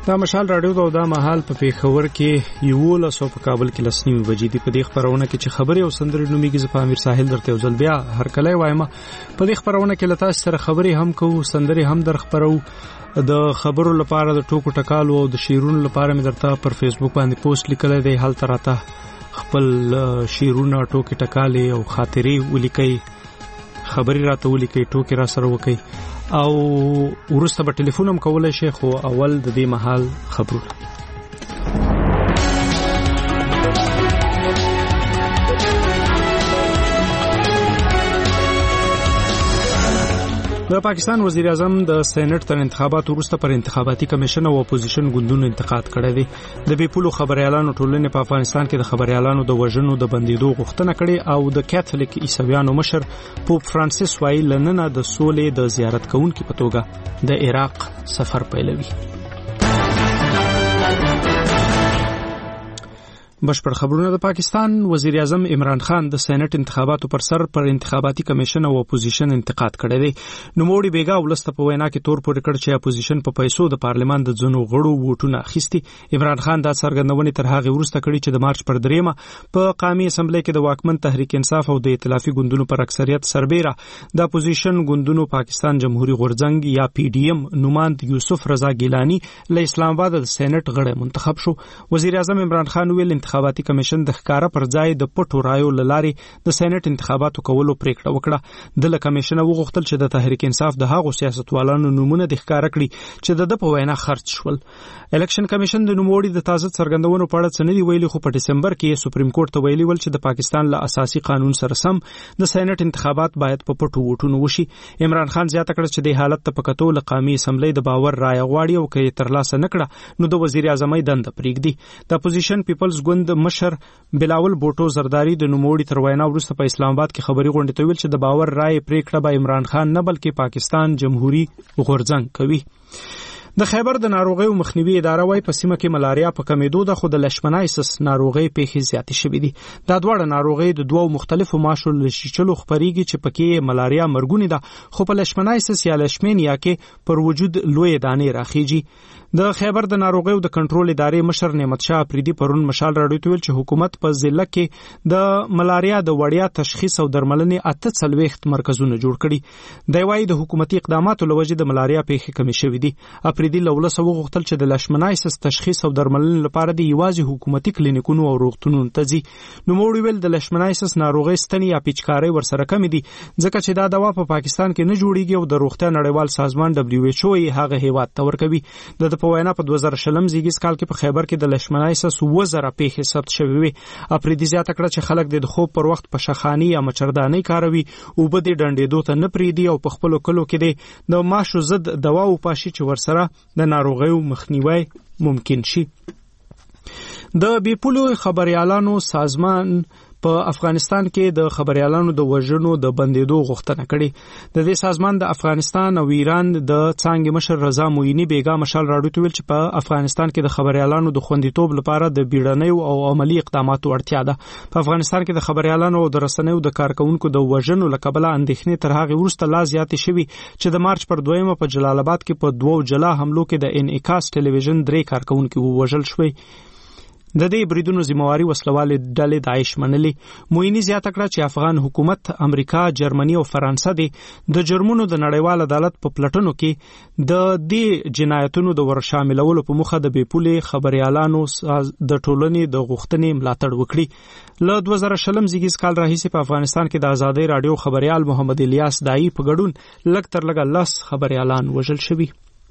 دا مشال رادیو دا د مهال په پیښور کې 11 په کابل کې لسنیمه بجې دی. په دې خبرونه کې چې خبري او سندري نوميږي ز په امیر ساحل درته وزل بیا هر کله وایم په دې خبرونه کې لتا سره خبري هم کوو سندري هم در خبرو د خبرو لپاره د ټوکو ټکالو او د شیرونو لپاره مې درته پر فیسبوک باندې پوسټ لیکل دی. حال تراته خپل شیرونه ټوکي ټکالي او خاطري ولیکي خبري راته ولیکي ټوکي را سره وکي او ورسته په ټلیفون هم کولای شي خو اول د دې محل خبرونه. د پاکستان وزیر اعظم د سېنات تر انتخاباتو وروسته پر انتخاباتي کمیشن او اپوزیشن ګوندونو انتقاد کړی دی. د بیپولو خبريالانو ټولنې په افغانستان کې د خبريالانو د وژنو د بندیدو غوښتنه کړې او د کاتولیک عیسویانو مشر پوپ فرانسیس وایي لننه د سولې د زیارت کوونکو په توګه د عراق سفر پیلوي. بشپړ خبرونه. د پاکستان وزیر اعظم عمران خان د سېنات انتخاباتو پر سر پر انتخاباتي کمیشن او اپوزیشن انتقاد کړی دی. نوموړي بیګا ولسته په وینا کې تور پورې کړ چې اپوزیشن په پیسو د پارلمان د ځنو غړو ووټونه اخیستي. عمران خان دا څرګندونه تر هغه ورسته کړی چې د مارچ پر 3 په قومي اسمبلی کې د واکمن تحریک انصاف او د ائتلافي ګوندونو پر اکثریت سربېره د اپوزیشن ګوندونو پاکستان جمهوریت غورځنګ یا پی ډی ایم نوماند یوسف رضا ګیلانی له اسلام آباد د سېنات غړی منتخب شو. وزیر اعظم عمران خان ویل انتخاباتي کمیشن د ښکارا پر ځای د پټو رایو لاري د سېنات انتخاباتو کولو پریکړه وکړه. د کمیشن وغوښتل چې د تحریک انصاف د هغو سیاستوالانو نمونه د ښکارا کړي چې د په وینا خرڅ شول. الیکشن کمیشن د نوموړي د تازه څرګندونو په اړه څه نه دی ویلي خو په دسمبر کې سپریم کورټ ته ویلي ول چې د پاکستان له اساسي قانون سره سم د سېنات انتخابات باید په پټو ووټونو وشي. عمران خان زیاته کړه چې د حالت ته په کتو له قومي اسمبلی د باور رای غواړي او کې ترلاسه نکړه نو د وزیر اعظم دند پرېږدي. د اپوزیشن پیپلز ګوند مشر بلاول بوټو زرداری د نوموړي تر وینا وروسته په اسلام آباد کې خبري غونډه ته ویل چې د باور رای پریکړه به عمران خان نه بلکې پاکستان جمهوریت غورځنګ کوي. د خیبر د ناروغیو مخنیوي اداره وايي په سیمه کې ملاریا په کمیدو ده خو د لشمنایسس ناروغي پیښې زیاتې شوې دي. دا دواړه ناروغي د دوو مختلفو ماشو لشچلو خبريږي چې پکې ملاریا مرګونی ده خو په لشمنایسس یا لشمینیا کې پر وجود لوی دانې راخیږي. د خیبر د ناروغیو د کنټرول ادارې مشر نعمت شاه افریدي پرون مشال راډیو ته ویل چې حکومت په ضلع کې د ملاریا د وړیا تشخیص او درملنې 48 مرکزونه جوړ کړي. دی وايي د حکومتي اقداماتو لوجه د ملاریا پیښې کمې شوې دي. افریدي لولسه وغوښتل چې د لشمنایسس تشخیص او درملنې لپاره د یوازې حکومتي کلینیکونو او روغتونونو ته ځي. نوموړي ویل د لشمنایسس ناروغي ستنې یا پیچکارۍ ورسره کم دي ځکه چې دا دوا په پاکستان کې نه جوړیږي او د روغتیا نړیوال سازمان WHO یې هغه هیواد ته ورکوي. د په وینا په 2020 زیږیز کال کې په خیبر کې د لشمنایسس 2000 پیښې ثبت شوې وي. افریدي زیاته کړه چې خلک د خوب پر وخت په شخانی یا مچردانۍ کاروي او بده ډنډېدو ته نه پریدي او په خپل کلو کې د ماشو ضد دوا او پاشي چې ورسره د ناروغیو مخنیوي ممکن شي. د بیپولو خبريالانو سازمان په افغانستان کې د خبريالانو د وژنو د بندیدو غوښتنه کړې. د دې سازمان د افغانستان او ایران د څانګې مشر رضا موینی بیګا مشال راډیو ته ویل چې په افغانستان کې د خبريالانو د خوندیتوب لپاره د بیړنیو او عملی اقداماتو اړتیا ده. په افغانستان کې د خبريالانو او د رسنیو د کارکونکو د وژنو لکبله اندېښنې تر هغه وروسته لا زیاتې شوي چې د مارچ پر 2 په جلال آباد کې په 2 جلا حملو کې د انعکاس ټلویزیون 3 کارکونکو وژل شوي. د دې بریدونو ذمہواری وسلوالې ډلې داعش منلې. موینی زیاته کړه چې افغان حکومت امریکا، جرمني او فرانسه د جرمونو د نړیوال عدالت په پلټنو کې د دې جنایتونو د ورشاملولو په مخه د بیپولې خبريالانو د ټولنې د غوښتنې ملاتړ وکړي. له 2020 زیږیز کال راهیسې په افغانستان کې د آزادۍ رادیو خبريال محمد الیاس دای په ګډون لږ تر لږه 10 خبريالان وژل شوي.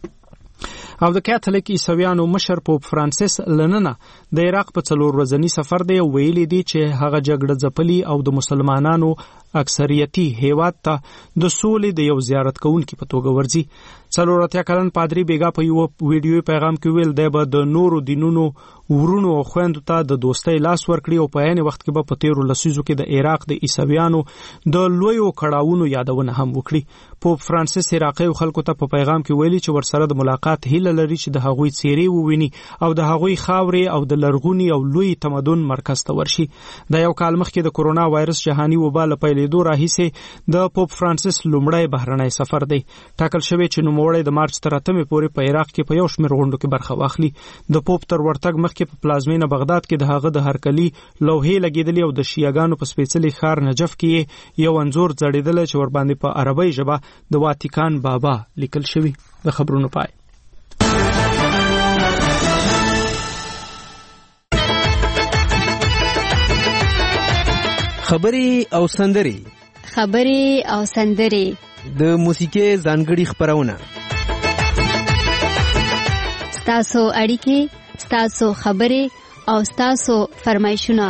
او د کاتولیک عیسویانو مشر پوپ فرانسیس لننه د عراق په 4 ورځنی سفر دی ویلي دی چې هغه جګړه ځپلي او د مسلمانانو اکثریتي هیواد ته د سولې د یو زیارت کوونکي په توګه ورځي. 44 کلن پادری بیګا په یو ویډیو پیغام کې ویل دی به د نورو دینونو ورونو او خويندو ته د دوستۍ لاس ورکړي او په عین وخت کې به په 13 لسیزو کې د عراق د عیسویانو د لویو کړهونو یادونه هم وکړي. پوپ فرانسیس عراقي خلکو ته په پیغام کې ویلي چې ورسره د ملاقات هیله لري چې د هغوی څیرې وویني او د هغوی خاورې او د لرغونی او لوی تمدن مرکز ته ورشي. د یو کال مخکې د کورونا وایرس جهاني وبا له پیلېدو راهیسې د پوپ فرانسیس لومړی بهرنی سفر دی. ټاکل شوی چې نوموړی د مارچ تر 8 پورې په عراق کې په یو شمېر غونډو کې برخه واخلي. د پوپ تر ورتګ مخکې په پلازمینه بغداد کې د هغه د هرکلي لوحې لګېدلې او د شیعاګانو په سپېڅلي ښار نجف کې یو انځور ځړېدلی چې ورباندې په عربۍ ژبه د واتیکان بابا لیکل شوی. د خبرونو پای. خبرې او سندري د موسیقي ځانګړي خبرونه، ستاسو اړیکې، ستاسو خبرې او ستاسو فرمایشونه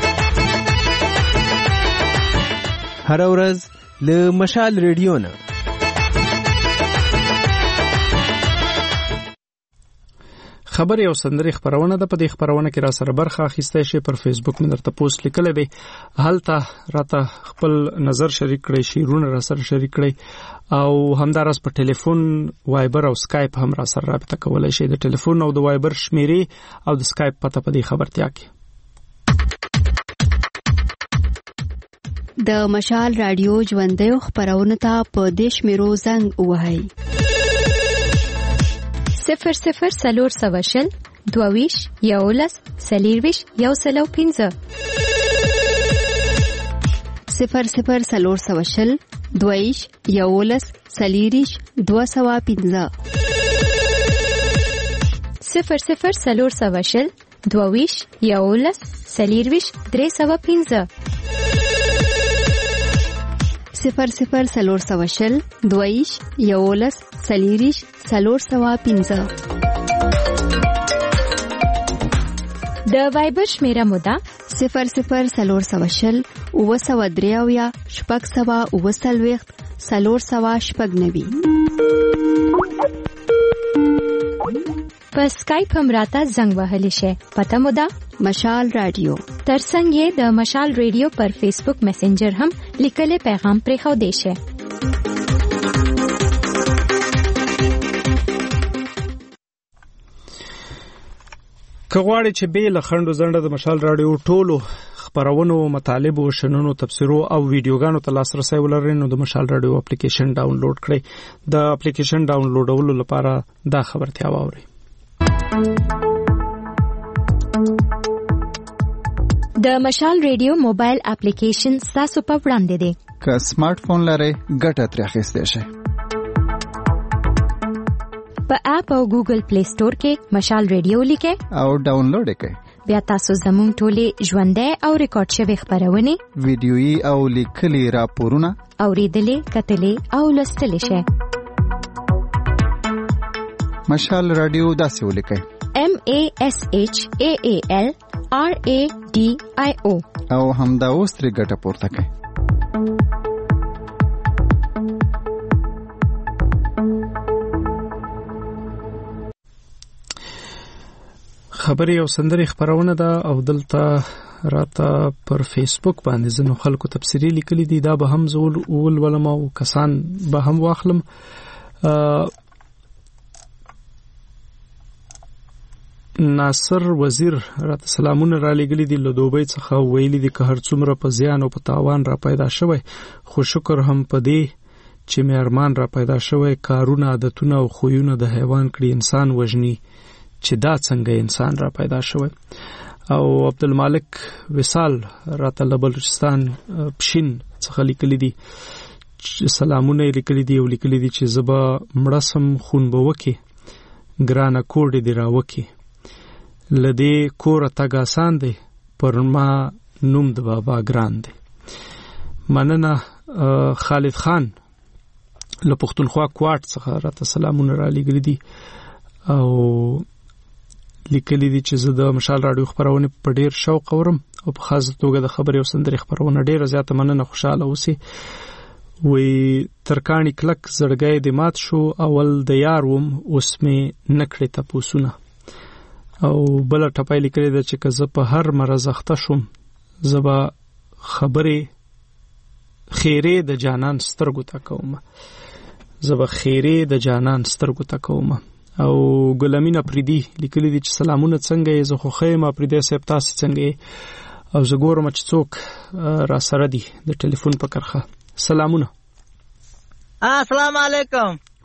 هر ورځ له مشال ریډیو نه. خبرې او سندري خبرونه ده. په دې خبرونه کې را سره برخه اخیستای شي. پر فیسبوک مې درته پوسټ لیکلی دی، هلته راته خپل نظر شریک کړئ، شعرونه را سره شریک کړئ او همدارس په ټلیفون، وایبر او سکایپ هم را سره رابطه کولای شي. د ټلیفون او د وایبر شمیرې او د سکایپ پته په دې خبرتیا کې. د مشال رادیو ژوندۍ خبرونه ته په دې شمیرو زنګ ووهئ: 00 سلور سواشل 22 11 سلیرویش 105 00 سلور سواشل 22 11 سلیریش 205 00 سلور سواشل 22 11 سلیرویش 305 00 سلور سواشل 22 11 سلیریش 305. د وایبر شمیره موده 00 سلور سواشل 903 شپږ سوا 9 سلور سوا شپږ 90. په سکایپ هم راته زنګ وهلی شي. پته موده مشال رادیو. ترڅنګ یې د مشال رادیو پر فیسبوک میسنجر هم لیکلي پیغام پرې خو دی شي. کغواړي چې به له خندو زنده د مشال رادیو ټولو خبرونو، مطالبو، شننو، تفسیرو او ویډیوګانو ته لاسرسي ولرئ، نو د مشال رادیو اپلیکیشن ډاونلوډ کړئ. د اپلیکیشن ډاونلوډولو لپاره دا خبرتیا واورئ. د مشال رادیو موبایل اپلیکیشن تاسو په وړاندې دی. که سمارټ فون لرئ ګټه ترې اخیستی شئ. په اپ او ګوګل پلی سٹور کې مشال رادیو لیکئ او ډاونلوډ یې کړئ. بیا تاسو زموږ ټولې ژوندۍ او ریکارډ شوې خبرونه، ویډیويي او لیکلي راپورونه اوریدلې، کتلې او لوستلې شئ. مشال رادیو داسې ولیکئ: MASHAAL RADIO او همدا اوس ترې ګټه پورته کړئ. خبرې او سندري خبرونه ده او دلته راته پر فیسبوک باندې زنو خلکو تفسیری لیکلي دي. دا به هم زول ولولم او کسان به هم واخلم. ناصر وزیر راته سلامونه را لګلي دي له دوبۍ څخه. ویلي دي که هر څومره په زیان او په تاوان را پیدا شوی، خو شکر هم په دې چې مې ارمان را پیدا شوی. کارونه، عادتونه او خویونه د حیوان کړي انسان وژني، چې دا څنګه انسان را پیدا شوی. او عبدالمالک وصال راته له بلوچستان پشین څخه لیکلي دي. سلامونه لیکلي دي او لیکلي دي چې زبا مړسم خون به وکي، ګرانه کوډې دی راوکي، لدې کور تګ آسان دی، پر ما نوم د بابا ګران دی. مننه. خالد خان له پښتونخوا کوټ څخه راته سلامونه را لګلي دي او لیکلي دي چې زه د مشال رادیو خبرونه په ډیر شوق اورم او په خاصه توګه د خبري او سندري خبرونه ډیر زیاته مننه. خوشاله اوسئ. وی ترکانی کلک زړګی د مات شو، اول د یار وم اوس می نکړی تاسوونه. او بل ټپای لیکلی دا چې زه په هر مرز اخته شوم، زبا خبره خیره د جانان سترګو تا کوم، زبا خیره د جانان سترګو تا کوم. او ګلامین افریدی لیکلی دي چې سلامونه څنګه یې، زه خو خیم افریدی صاحب تاسو څنګه یې؟ او زه ګورم چې څوک را سره دي د ټلیفون په کرخه. سلامونه. السلام علیکم.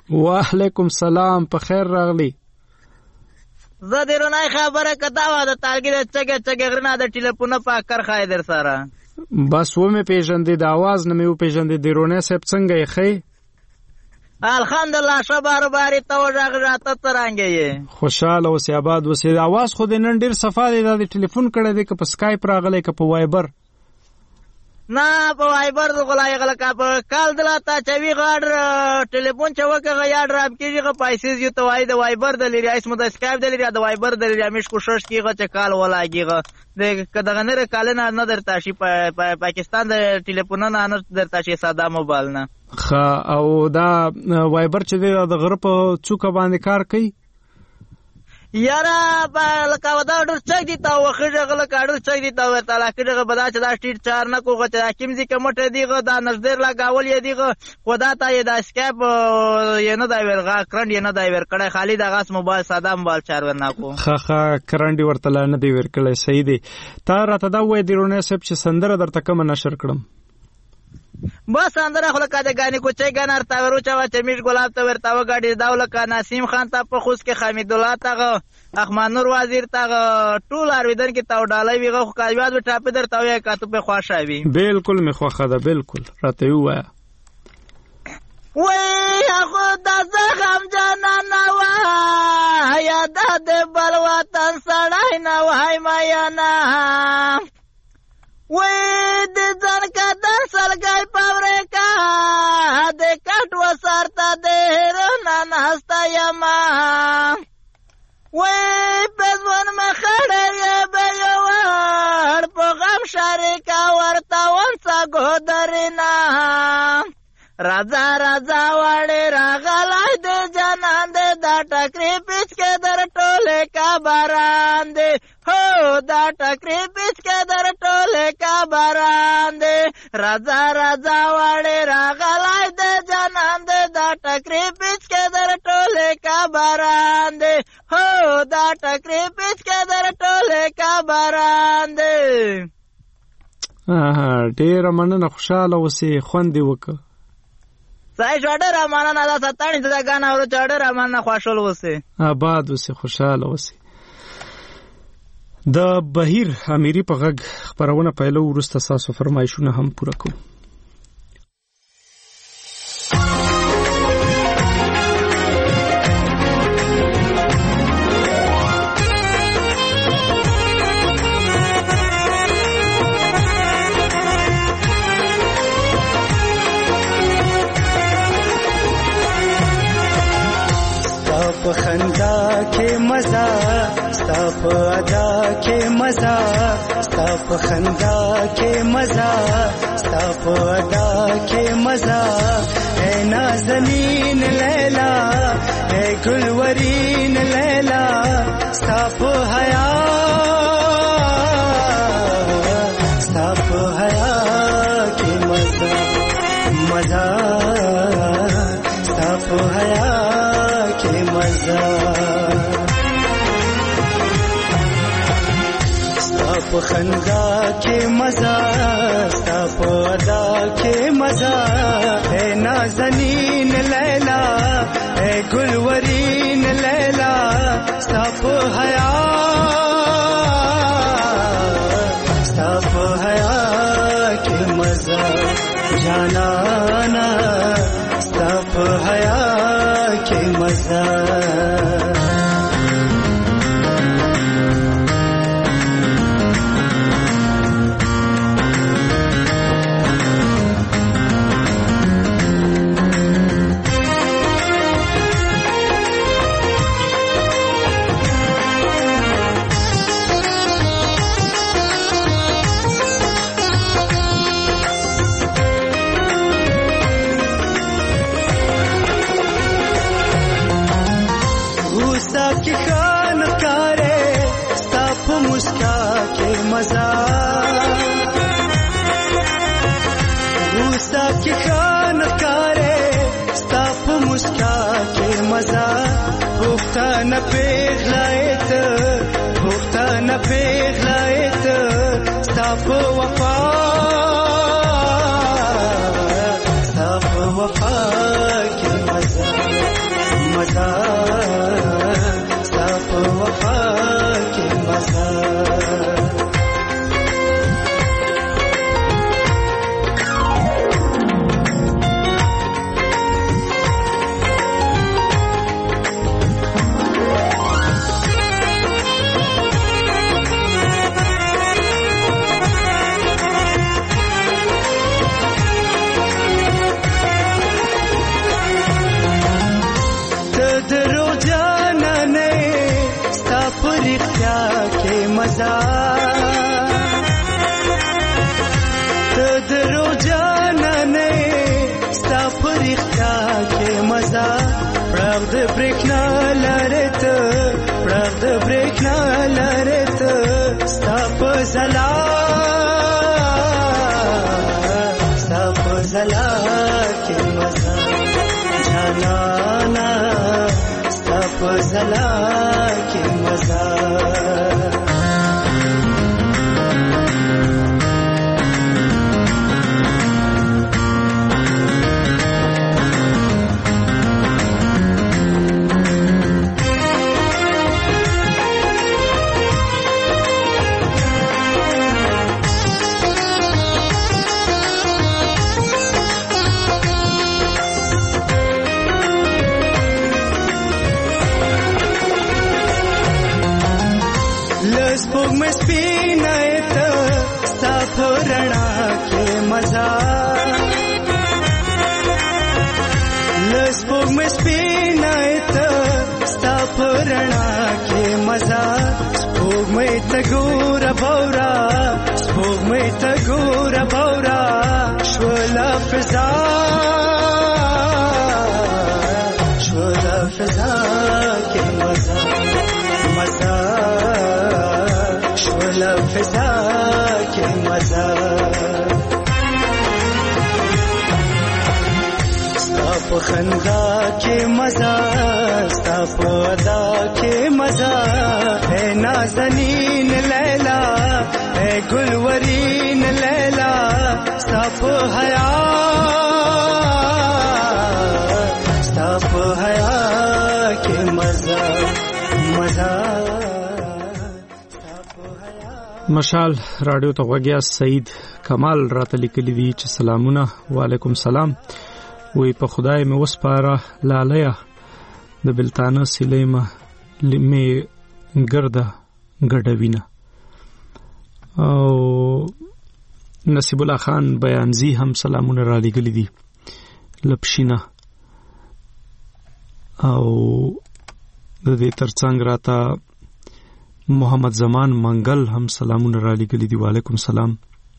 وعلیکم سلام، په خیر راغلی. زه د رونای خبره کدا و د تارګي د چګه غرنا د ټلیفون په کار خای در سره. بس و مې پیژندې، د आवाज نه مې پیژندې. د رونای صاحب څنګه یې خې؟ الحمدلله شبار باری تو راغراته ترانګې یې. خوشاله اوسې، آباد اوسې. د आवाज خو د نن ډیر صفا دی. د ټلیفون کړه دی که په سکایپ راغلی که په وایبر؟ نه په وایبر د غلای غلکا په کال دلاته چوي غاړ ټلیفون چوکه یا ډراب کیږي پیسې یو توای د وایبر د لري اسمه د سکایپ د لري د وایبر د لري همیش کوشش کیږي چې کال ولاګيږي د کداغه نه کال نه درته شي په پاکستان د ټلیفون نه درته شي ساده موبایل نه. خا او دا وایبر چې د غره په څوکه باندې کار کوي یارا لکه ودا ډر چک دي تا وخه غل کاډر چک دي تا ورته لکه بدا چې دا سټیټ 4 نه کوغه چې کیمزي کمټه دیغه دا نظر لا گاول یې دیغه خدا ته دا اسکیپ یې نه دا ورغه کرند یې نه دا ور کړه خالی دا غاس موبایل ساده موبایل 4 ورنا کو خا کرند ورته نه دی ور کړه. صحیح دی. تا راته دا وې دی رونه سب چې سندره درته کوم نشر کړم. بس اندره خلک د غانی کوچي غنر تا ورو چا چې میش ګلاب ته ورتا وګاډي داولک نسیم خان ته په خوش کې حمید الله ته احمد نور وزیر ته ټول ارویدن کې تاو ډالای ویغه خو کاجواد و ټاپ در تا وې کاته په خواشاوي. بالکل می خوخه ده، بالکل راته وایا. وای خدا زغم جنان وا یا د بل وطن سړای نه وای ما نه وې د ځان کدن سلګای پاورکا د کټ وسارتا د رنا ناستا یما وې پزون مخړې به یو ور په غم شریکا ورتا ونڅ ګودرینا راځه راځه وړې راغلای د جنان د ټکری پیچ کې در ټوله کا باران دې هو دا ټکری پیچ کې در ټوله کا باران دې راځه راځه وړې راغلای د جنان د ټکری پیچ کې در ټوله کا باران دې هو دا ټکری پیچ کې در ټوله کا باران دې. ډېر مننه، خوشاله اوسې، خوند وکړه. سای جوړه رامانه نه دا ستانی د غانا ورو جوړه رامانه خوشحال وسه، آباد وسه، خوشاله وسه. د بهیر امیری په غږ خبرونه پیلو ورسته تاسو فرمایشونه هم پوره کوو. खंदा के मजा स्ताप अदा के मजा स्ताप खंदा के मजा स्ताप अदा के मजा है नाज़नीन लैला है गुलवरीन लैला स्ताप हया के मजा मजा स्ताप हया के मजा स्ताप खंदा के मजा स्ताप अदा के मजा है नाज़नीन लैला है गुलवरीन लैला स्ताप हया के मजा जानाना स्ताप हया के मजा की खान कारे स्ताप मुस्का के मजा रूसा की खान कारे स्ताप मुस्का के मजा भूखता न पेगलायत भूखता न पेगलायत स्ताप वफा के मजा مزه ته درو جانانه ستا په رښتیا کې مزه پړاو د برېښنا لارې ته پړاو د برېښنا لارې ته ستا په ځلا ستا په ځلا کې مزه جانانا ستا په ځلا کې مزه سپوږ مې سپینه ته ستا په رڼا کې مزه له سپوږ مې سپینه ته ستا په رڼا کې مزه سپوږ مې ته ګوره بورا سپوږ مې ته ګوره بورا شوله فضا شوله فضا کې مزه مزه شوله فضا کې مزه ستا په خندا کې مزه ستا په ادا کې مزه اے نازنین لیلا اے ګلورین لیلا ستا په حیا ستا په حیا کې مزه مزه مشال رادیو ته وګیا سید کمال راته لیکلی دی چې سلامونه وعلیکم سلام وی په خدای مې وسپاره لالیا د بلتانه سلیمه لمه ګرده ګډوینه او نصیب الله خان بیانزی هم سلامونه را لګلی دي لپشینه او د دې ترڅنګ راته محمد زمان منګل هم سلامونه را لګلی دي وعلیکم سلام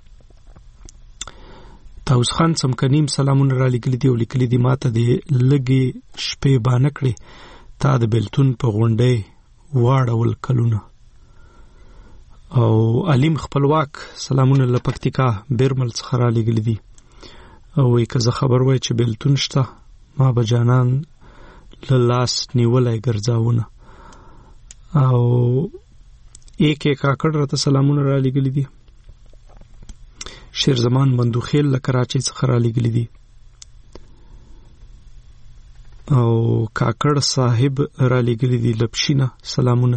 تاوس خان سمکنیم سلامونه را لګلی دي او لیکلی دي ماته د لګي شپې باندې کړې تا د بلتون په غونډې واړول کلونه او علیم خپلواک سلامونه لپکتیکا بیرمل څخه را لګلی دي او که زه خبر وای چې بلتون شته ما به جانان لاس نیولای ګرځاونه او ایک کاکړ راته سلامونه را لګلی دي شیر زمان بندوخیل له کراچۍ څخه را لګلی دي او کاکړ صاحب را لګلی دي لپشینه سلامونه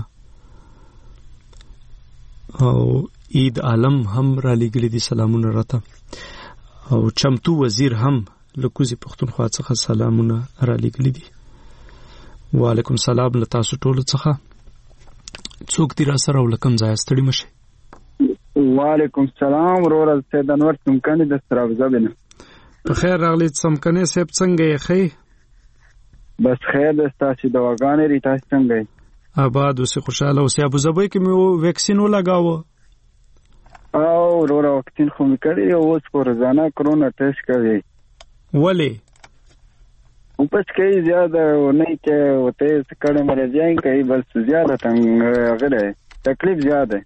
او عید عالم هم را لګلی دي سلامونه راته او چمتو وزیر هم لکوزي پښتونخوا څخه سلامونه را لګلی دي وعلیکم سلام له تاسو ټولو څخه څوک دی را سره ولکم ځای ستړي مشه وعلیکم سلام ورور سید انور سمکنی د سترابزبنه په خیر راغلی سمکنی سیب څنګه یې خې بس خیر د تاسو دواګانې ری تاسو څنګه یې آباد اوسې خوشاله اوسې ابو ظبي کې مې ویکسین ولګاوه او ورور وکسین خو مې کړی او اوس کو روزانه کرونا ټیسټ کوي ولی بس کئی زیادہ نہیں کہ ہوتے کڑے مرے جائیں کئی بس زیادہ غیر تکلیف زیادہ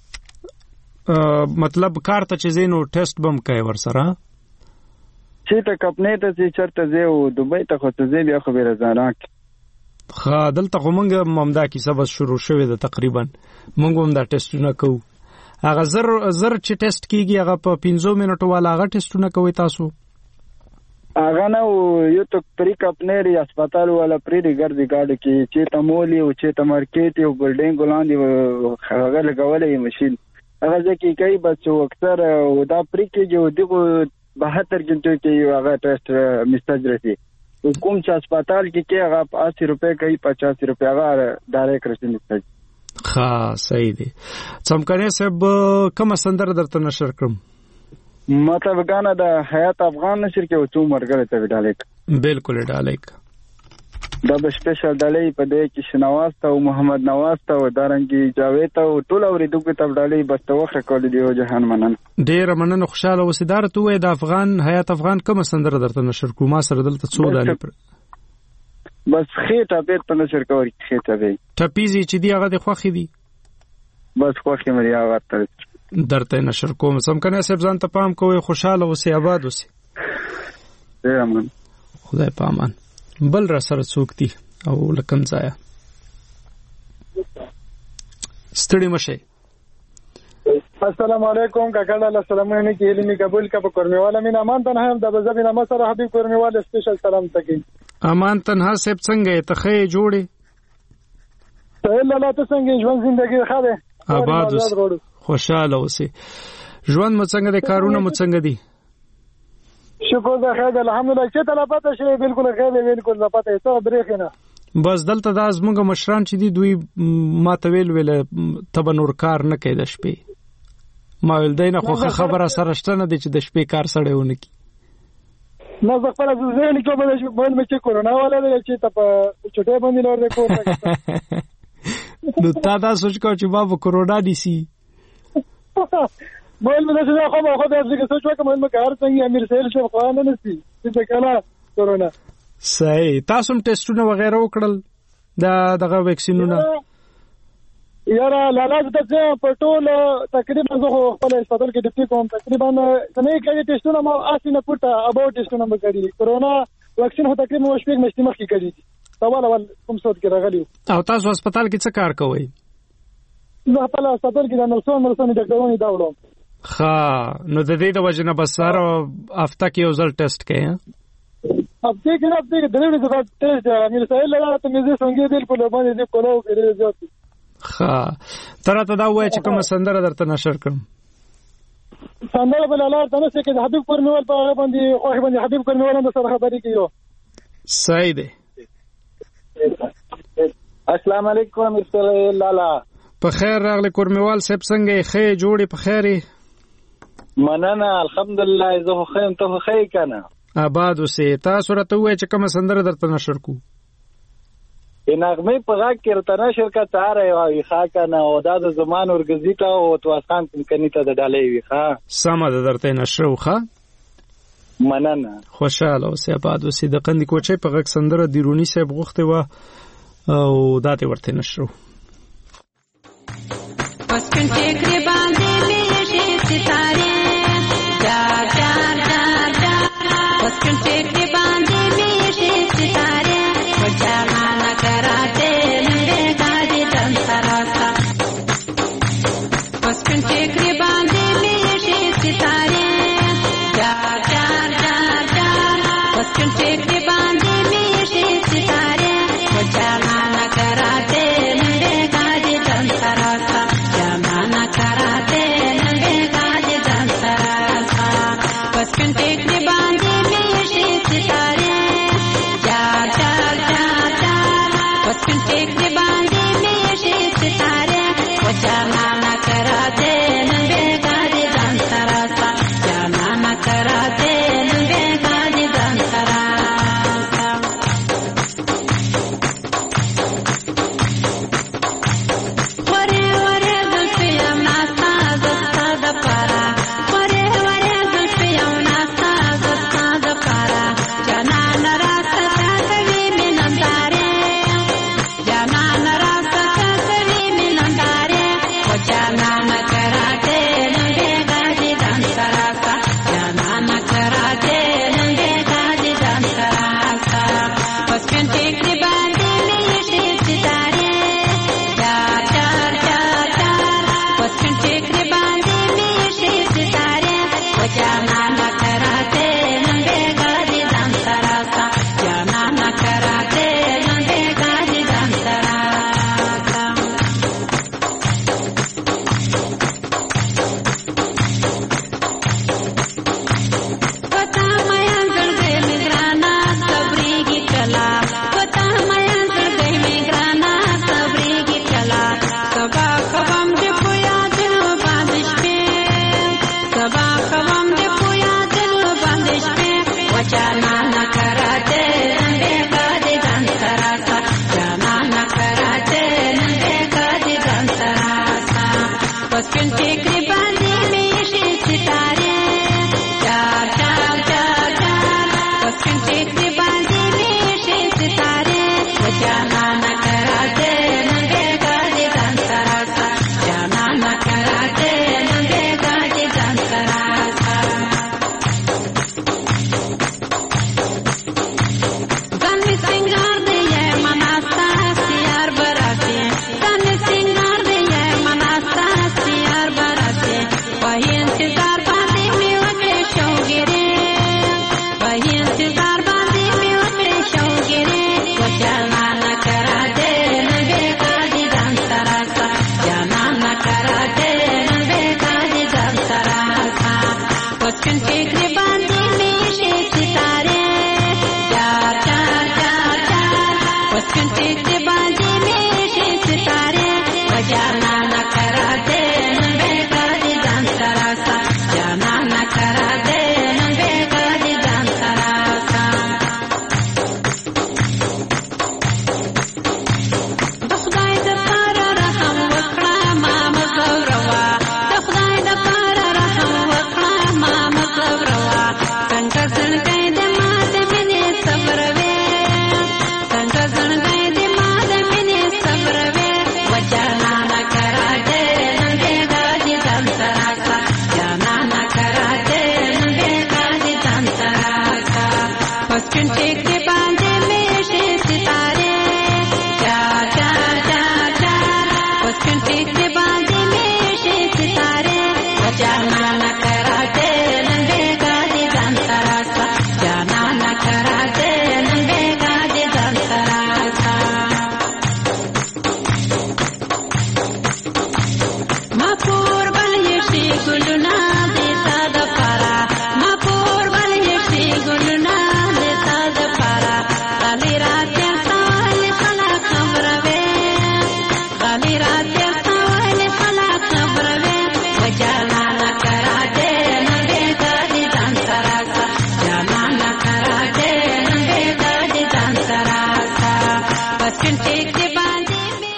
مطلب کار ته چې زینو ټیسټ بم کوي ور سره چې ته کپنې ته چې چرته زه او دوبۍ ته خو ته زه بیا خو به رضانه خا دلته کومنګ ممدا کی سبا شروع شوه د تقریبا مونږ هم دا ټیسټونه کوو هغه زر چې ټیسټ کیږي هغه په 15 منټو والا هغه ټیسټونه کوي تاسو هغه نو یو ته طریق خپل ری هسپتال والا پری ګرځي ګاډي کې چې تمولي او چې تمارکیټ او بلډینګ ګلاندې هغه لګولې ماشين هغه ځکه کوي بس اکثر دا پری کې جو دغه 72 غنټو کې هغه ټیسټ میسج راځي کوم چې هسپتال کې هغه 80 روپے کوي 50 روپے هغه ډایرکټ راځي میسج ها صحیح دی څمکنه صاحب کوم سندر درته نشر کړم مطلب غانا د حیات افغان نشر کې او څو مرګره ته ډالیک بالکل ډالیک دا به سپیشل ډالۍ په دې کې شنواز ته او محمد نواز ته او دارنګي جاوید ته او ټول اوریدونکو ته ډالۍ بس توخه کول دی او جهان مننه. ډیر مننه. خوشاله اوسیدار ته وې د افغان حیات افغان کوم سندره درته نشر کوم سره دلته څو دانې بس خېټه به په نشر کوي خېټه به ټپیزي چې دی هغه د خوخي دی بس خوخي مری هغه درته نشر کوم. سم کنه سب ځان ته پام کوی. خوشاله اوسې آباد اوسې. امين. خدای پامان. بل را سره څوک دي او لکم ځای ستړي مشه. السلام علیکم کاکړه. السلام علیکم علمي قبول کا پکورمیواله مين امان تنها د بزبین ما سره حبیب کورمیواله سپیشل سلام تکي. امان تنها سپ څنګه ته خې جوړې ته لاله ته څنګه ژوند زندگی خاله آباد اوسې خوشاله اوسې. ژوند مو څنګه دي کارونه مو څنګه دي؟ شکر ده خیر الحمدلله. چې ته لا پته شي بالکل خیر بالکل لا پته ته برېخ نه بس دلته د ازمنګ مشران چې دي دوی ما ته ویل تبه نور کار نه کوي د شپې. ما ول دینه خو خبره سره شته نه دي چې د شپې کار سره ونه کی. نه زه خپل ځین کې به مې چې کورونا والا دی چې ته په چټه باندې لور دې کوته نو تا دا سوچ کو چې بابا کورونا دي سي مول مې دا خو ما خو دې سوچ وکم مې کار څنګه امیر سیل شو خو نه نسی چې کله کورونا صحیح. تاسو هم ټیسټونه وغیرہ وکړل دغه ویکسینونه؟ یاره لالاج د پټول تقریبا زه خپل هسپتال کې ډیپټي کوم تقریبا څنګه کوي ټیسټونه ما اسینه پټه اباو ټیسټونه مې کړی. کورونا ویکسین هو تقریبا مشپږ مشتي مخ کې کړی سوال اول کوم څه کې راغلی. او تاسو هسپتال کې څه کار کوئ؟ زه خپل هسپتال کې د نرسونو ډاکټرونو دا وړم. ښه نو د دې د وجه نه بس سره هفته کې یو ځل ټیسټ کوي؟ هفته کې د دې د ټیسټ امیر سهیل لاره ته مې څنګه دل په لبانې دې کولو کې زیات. ښه ترته دا وای چې کوم سندره درته نشر کړم؟ سندره بل لار ته نشي کې د حبیب کورمیوال په هغه باندې خو باندې حبیب کورمیوال هم سره خبرې کیو. صحیح دی. السلام علیکم امیر سهیل لالا. په خیر راغلی کورمیوال صاحب څنګه خې جوړې په خیرې؟ مننه الحمدلله. زه خو خیم ته خې کنه آباد اوسې. تاسو راته وای چې کوم سندره درته نشر کو؟ نغمه په غاک کې رتنه شرکت سره وي ښا کنه او دا د زمان ورګزی ته او تواسان کمکنی ته د ډالې وي ښا سم د درته نشر ښا مننه. خوشاله اوسې آباد اوسې. د قندی کوچې په غاک سندره دیرونی صاحب غوښته و او داته ورته نشر. پس کنټه کې باندې میشي ستاره جار جار جار جار پس کنټه کې باندې میشي ستاره وجانا کراته ننګه کاږي تن سراسا پس کنټه کې باندې میشي ستاره جار جار جار جار پس کنټه کې باندې میشي ستاره وجانا کراته ننګه کاږي تن سراسا कराते नंगे काज दंसरा बस कंटे के बांधे में सितारे चार चार चार चार बस कंटे के बांधे में सितारे वो जाना न कराते नंगे काज दंसरा जाना न कराते नंगे काज दंसरा जाना न रास्ता कभी मिलंदारे वो जाना न करा پسکن ټیکری باندې میشي ستاره چار چار چار چار پسکن ټیکری باندې میشي ستاره جانا نکراته ننګه گاډي ځان سراسا جانا نکراته ننګه گاډي ځان سراسا ځان سنگار دې مناستا سیار براته ځان سنگار دې مناستا سیار براته وای انتظار باندې می وکړې شوګره وای انتظار باندې می وکړې شوګره وجانا نکراته ننګه گاډي ځان سراسا جانا نکراته ننګه گاډي ځان سراسا پسکن ټیکری باندې میشي ستاره چار چار چار چار پسکن ټیکری باندې میشي ستاره وجانا نکراته ننګه گاډي ځان سراسا جانا نکراته ننګه گاډي ځان سراسا د خدای د پاره رحم وکړه ما مزوروا د خدای د پاره رحم وکړه ما مزوروا څنګه څنګه دې ما د مینې صبر وې څنګه څنګه دې ما د مینې صبر وې وجانا نکراته ننګه گاډي ځان سراسا جانا نکراته ننګه گاډي ځان سراسا پسکن ټیکری باندې میشي ستاره چار چار چار چار پسکن ټیکری باندې میشي ستاره وجانا نکراته ننګه گاډي ځان سراسا جانا نکراته ننګه گاډي ځان سراسا ما پور بل یشي ګلونه دې ساده پارا ما پور بل یشي ګلونه دې ساده پارا غالي راته سوال خلک خبروي غالي راته سوال خلک خبروي وجانا نکراته ننګه گاډي ځان سراسا جانا نکراته ننګه گاډي ځان سراسا پسکن ټیکری باندې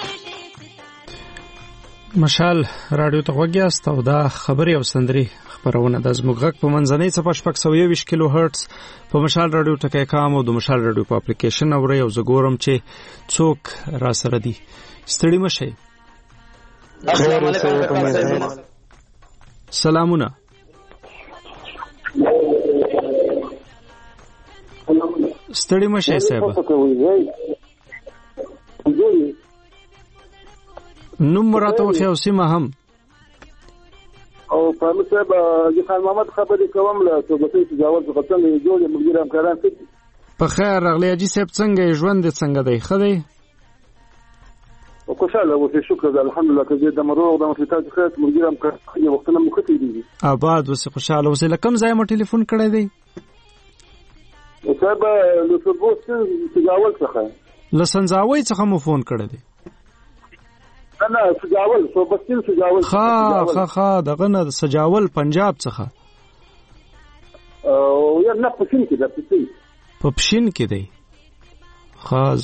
مشال رادیو ته وګیاست او دا خبري او سندري خبرونه د زموږ غږ په منځنۍ صفحه 621 کیلو هرتز په مشال رادیو ټکی کام او د مشال رادیو په اپلیکیشن اوري او زګورم چې څوک را سره دي ستړي مشه السلام علیکم سلامونه ستړي مشه صاحب نوم راته وخی او سیمه هم او په صاحب خان محمد خبرې کوم له توګه تجاوز غوښتنه جوړ ملګری همکاران په خیر راغلی اجي صاحب څنګه ژوند څنګه دی خدای او خوشاله اوسې شکر الحمدلله که دې د مروغ د مفیتات خیر ملګری همکار وختونه مو کتي دي آباد اوسې خوشاله اوسې لکم ځای مو ټلیفون کړی دی صاحب له سبوت تجاوز څخه لسنځاوي څخه مو فون کړی دی نه سجاول صوبستین سجاول خا دغه نه سجاول پنجاب څخه او یا نه پښین کې د پښین په پښین کې دی خاص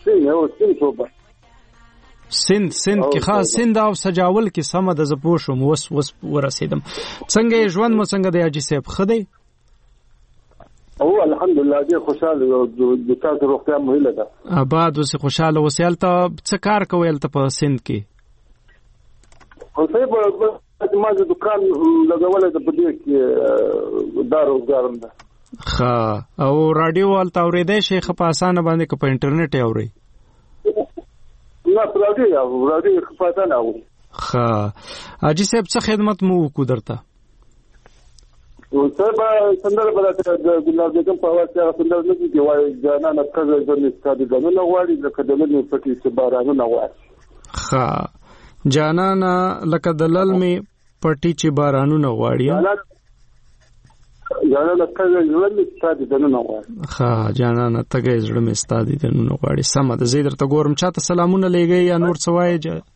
سند کې خاص سند او سجاول کې سم د زپوشم وس ورسیدم څنګه ژوند مو څنګه دی اجي صاحب خدای او الحمدلله دې خوشاله او د تاسو روغتیا مهمه ده آباد اوسې خوشاله اوسې ته څه کار کوي ته په سند کې او صاحب ما د دکان لګولې د پدې کې دارو ګارم ده ښه او رادیو ول تاوریدې شي په اسانه باندې په انټرنیټ اوري نه رادیو په اسانه اوري ښه اجي صاحب څه خدمت مو وکړو درته صاحب څنګه بلته د ګلاب بیگم په واسطه څنګه نه کیږي وای جانا نه کړه د استاد دنه غواړي د کډلې پټي سبارانو نه غواړي ښه جانا نه لکه دلل می پټي چې بارانو نه غواړي جانا نه کړه د استاد دنه نه غواړي ښه جانا نه تګي زړه می استاد دنه نه غواړي سم د زیدر ته ګورم چاته سلامونه لګي یا نور څوای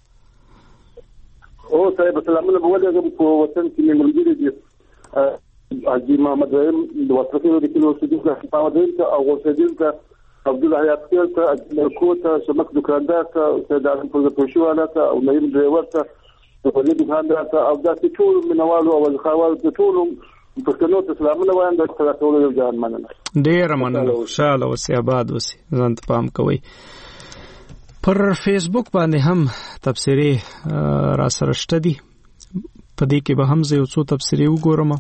او صاحب سلامونه بوله په وطن کې ملګری دي حاجی محمد رحیم د واسطې د کلو سودی په پاودین ته او غوثدین ته عبد الله حیات خیر ته مرکو ته شمک دکاندار ته سیدان پر پښواله ته او نیم ډرایور ته په دې دکان دا او دا ټول منوالو او خاوال ټول پښتنو ته سلامونه وایم د ټول یو ځان مننه. ډیر مننه. خوشاله اوسئ، آباد اوسئ، ځان ته پام کوئ. پر فیسبوک باندې هم تبصرې را سره شته دي، په دې کې به هم زه یو څو تبصرې وګورم.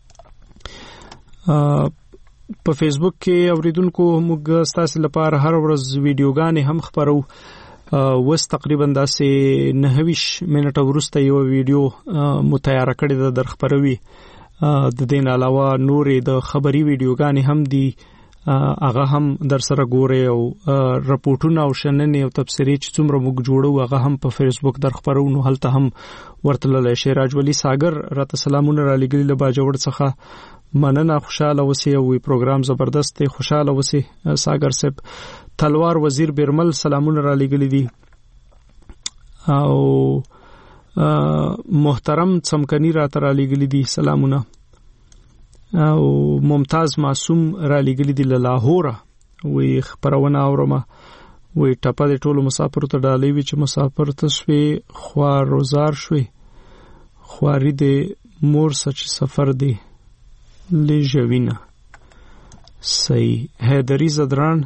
په فیسبوک کې اوریدونکو موږ ستاسو لپاره هر ورځ ویډیوګانې هم خبرو. وس تقریبا داسې 29 منټه وروسته یو ویډیو متیار کړی د در خبروي. د دې علاوه نورې د خبري ویډیوګانې هم دي، هغه هم در سره ګوري او راپورټونه او شننې او تبصرې چې څومره موږ جوړو هغه هم په فیسبوک در خبرو. نو هلته هم ورتللی شي. راجولي ساګر راته سلامونه را لګلي له باجوړ څخه. مننه. خوشاله اوسئ او پروګرام زبردست دی. خوشاله اوسئ ساګر صاحب. تلوار وزیر بیرمل سلامونه را لګلي دي او محترم څمکني راته را لګلي دي سلامونه او ممتاز معصوم را لګلي دي له لاهور. وی خبرونه اورمه، وی ټپه د ټولو مسافر ته ډالۍ وی چې مسافر ته شوي خوار روزار شوي، خواري د مور سچ سفر دی لجوینه. صحیح. حیدری زدران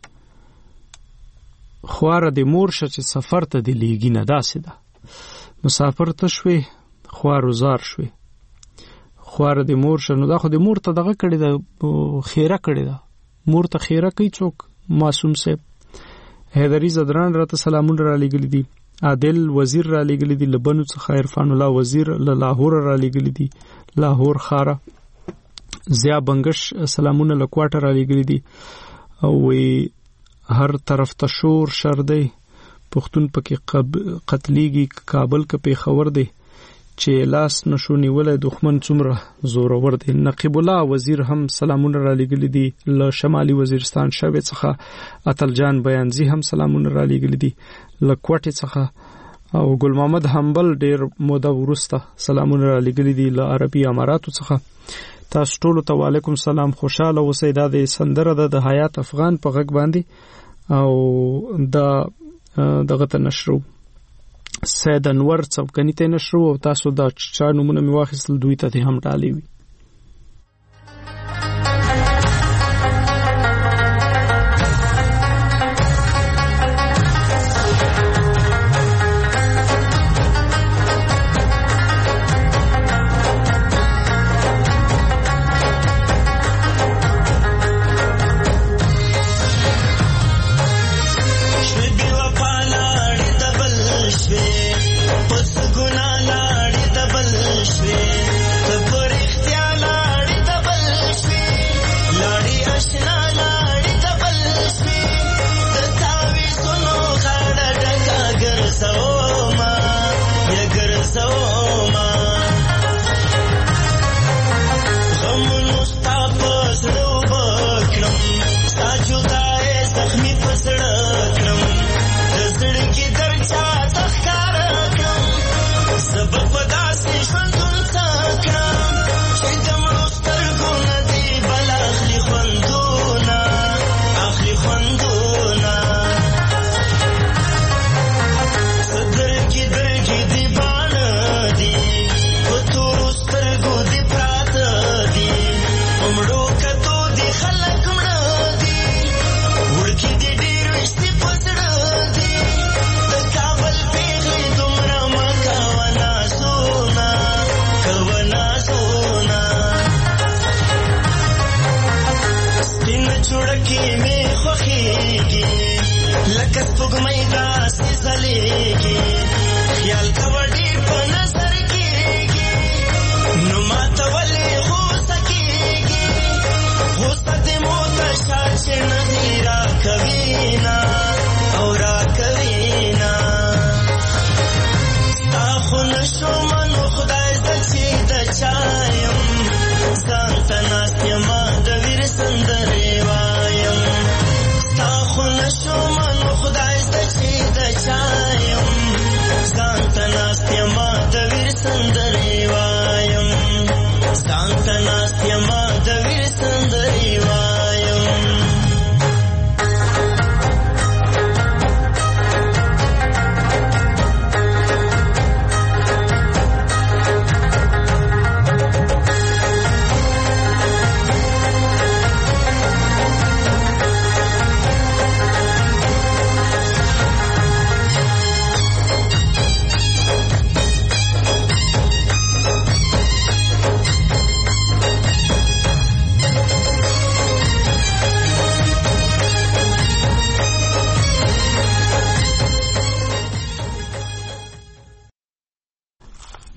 خواره د مور چې سفر ته دی لیږي نه، داسې ده. مسافر ته شوي خوار روزار شوي، خواره د مور شنو دا خو د مور ته دغه کړی ده، خیره کړی ده. مور ته خیره کوي څوک؟ معصوم صاحب. حیدری زدران راته سلامونه را لګلي دي. عادل وزیر را لګلي دي لبنو څخه. عرفان الله وزیر له لاهور را لګلي دي، لاهور خاره. زیا بنگش سلامونه له کوټه را لګلي دي او وی هر طرف ته شور شر دی، پښتون پکې قتلیږي، کابل کې پیښور دی چې لاس نشو نیولای دښمن څومره زورور دی. نقیب الله وزیر هم سلامونه را لګلي دي له شمالي وزیرستان شوی څخه. اتل جان بیانزی هم سلامونه را لګلي دي له کوټې څخه او ګل محمد حنبل ډیر موده ورسته سلامونه را لګلي دي له عربي اماراتو څخه. تاسو ټول ته وعلیکم سلام. خوشاله اوسئ. دا د سندره د حیات افغان په غږ باندې او دغه ته نشرو سید انور څمکني ته نشرو او تاسو دا چا نمونه می واخیستل دوی ته هم ډالۍ وي. پس ګنا لاړې د بل شوې ته پر اختیار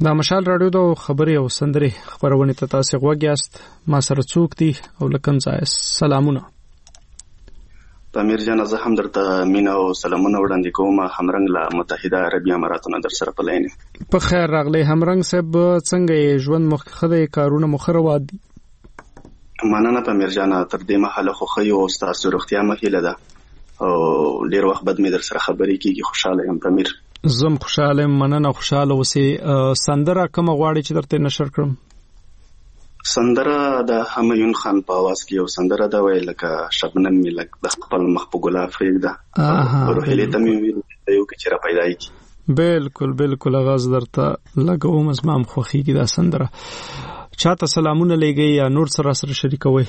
دا مشال رادیو د خبري او سندري خبرونه ته تاسو غوږیاست. ما سره څوک دي او لکم ځای سلامونه. پامیر جان زه هم درته مینا او سلامونه وړاندې کوم. همرنګ له متحده عربي اماراتونو در سره په لاین. په خیر راغلی همرنګ صاحب، څنګه ژوند مخخده کارونه مخره وادي؟ مننه پامیر جان، تر دې مهاله خو خو او تاسو روغتیا مهله ده او ډیر وخت بعد مې در سره خبرې کیږي. خوشاله یم پامیر. زم خوشاله مننه، خوشاله اوسې. سندره کوم غواړي چې درته نشر کړم؟ سندره د همایون خان په आवाज کې یو سندره دا ویل لکه شبنم می لک د خپل مخ په ګلاب فریدا روحي ته مې ویل یو کې چر پیدا کی. بالکل بالکل आवाज درته لګوم، زما خوخي کې دا سندره. چاته سلامونه لګي یا نور سره شریکوي؟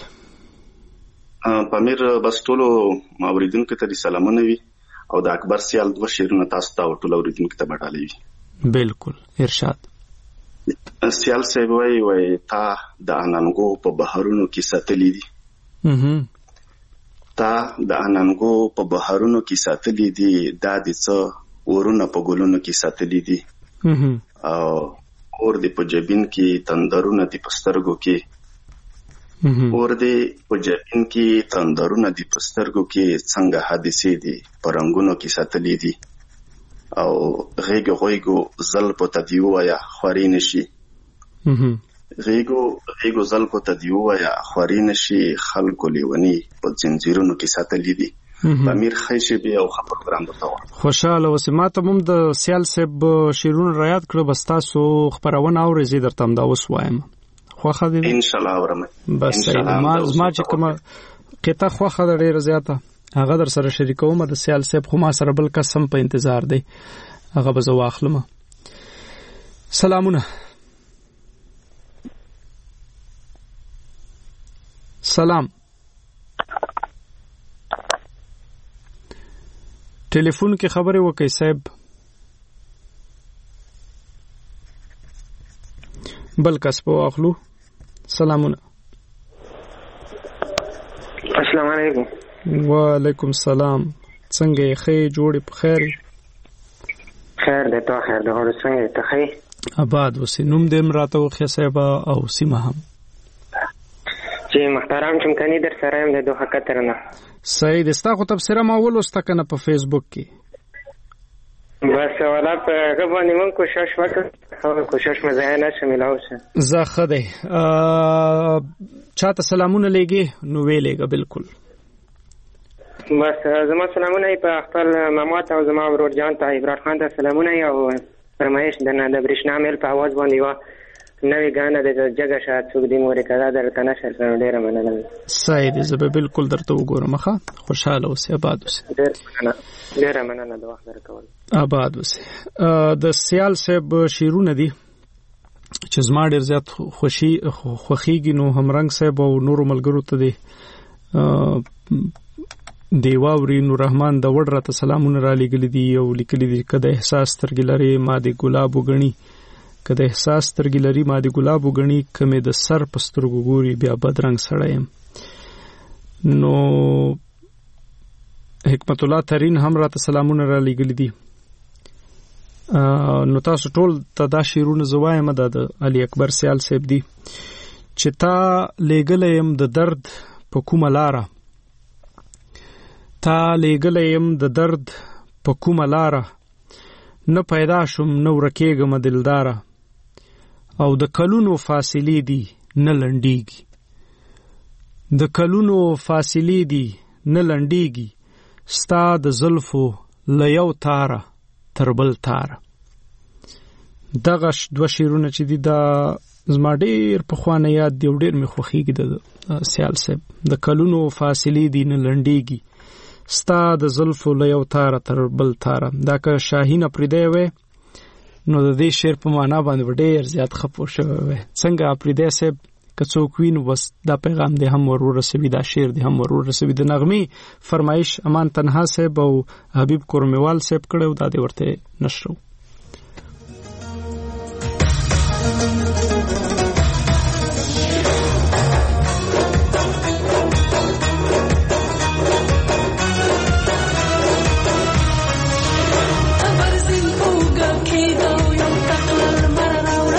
پامیر بس ټولو اوریدونکو ته سلامونه وي او د اکبر سیال دوه شعرونه تاسو ته ټول اوریدونکو ته بټالې وي. بالکل ارشاد. سیال صاحب وای تا د انانګو په بهارونو کې ساتلې دي. تا د انانګو په بهارونو کې ساتلې دي، دا د څه ورونه په ګلونو کې ساتلې دي. او اور دې په جبین کې تندرونه دې په سترګو کې، اور دې په جبین کې تندرونه دې په سترګو کې، څنګه حادثې دي په رنگونو کې ساتلې دي. او غیګو زل په تدیو یا خوري نشي، غیګو زل په تدیو یا خوري نشي، خلکو لیونی په زنجیرونو کې ساتلې دي. امیر خیشي بیا او خبر پروګرام وته خوشاله وسمات هم د سیال صاحب شیرون رایات کړ. بس تاسو خبرونه اورئ درته هم دا وسوایم. خوخه دي ان شاء الله اورم. بس ما چې کوم قطه خوخه د ډیر زیاته هغه در سره شریکوم. د سیال صاحب خو ما سره بل قسم په انتظار دی، هغه به زه واخلم. سلامونه. سلام. ټلیفون کې خبرې وکړئ صاحب. بل کس په واخلو. سلامونه. السلام علیکم. وعلیکم السلام. څنګه یې؟ ښه جوړې په خیر؟ خیر دی، تا خیر دی؟ څنګه ته ښه؟ آباد اوسې. نوم دې راته وښیه صاحب او سیمه هم. چې محترم چمکني در سره یم د دوه کتر نه. صحیح دی. ستا خو تبصره ما ولوسته که نه په فیسبوک کې؟ بس والا په هغه باندې مونږ کوشش وکړو، کوشش مې ځای نه شو ملاو شه. زه ښه دی. چاته سلامونه لېږې نو ویې لېږه. بالکل. بس زما سلامونه یې په خپل مامات او زما ورور جان ته عبرات خان ته سلامونه یې او فرمایش د برېښنا میل په اواز باندې یوه نوې ګانه د جګه شاید څوک دې مورې که دا درته نشر کړو. ډېره مننه. صحیح دی. زه به بالکل درته وګورم. ښه خوشحاله اوسې، آباد اوسې. ډېره مننه د وخت درکول. آباد اوسې. د سیال صاحب شعرونه دي چې زما ډېر زیات خوښیږي. نو همرنګ صاحب او نورو ملګرو ته دی دیواوري نور رحمان د وړ راته سلامونه را لېږلي دي او لیکلي دي که د احساس سترګې لرې ما د ګلاب وګڼي، که د احساس سترګې لري ما د ګلاب وګڼي، که مې د سر په سترګو ګوري بیا بدرنګ سړی یم. نو حکمت الله ترین هم راته سلامونه را لېږلي دي. نو تاسو ټول ته دا شعرونه زه وایم دا د علي اکبر سیال صاحب دي چې تا لېږلی یم د درد په کومه لاره، تا لېږلی یم د درد په کومه لاره، نه پیدا شم نه ورکېږم دلداره، او د کلونو فاصلې دي نه لنډېږي، د کلونو فاصلې دي نه لنډېږي، ستا د زلفو له یو تاره تر بل تاره. دغه دوه شعرونه چې دي دا زما ډېر پخوانه یاد دي او ډېر مې خوښېږي د سیال صاحب. د کلونو فاصلې دي نه لنډېږي، ستا د زلفو له یو تاره تر بل تاره. دا که شاهین اپریدی وی نو د دې شعر په معنا باندې ډېر زیات خپو شوی وی. څنګه اپریدی صاحب که څوک وي نو بس دا پیغام دی هم ورور رسوي، دا شعر دی هم ورور رسوي. د نغمې فرمایش امان تنها صاحب او حبیب کورمیوال صاحب کړو، دا دی ورته نشرو. Abang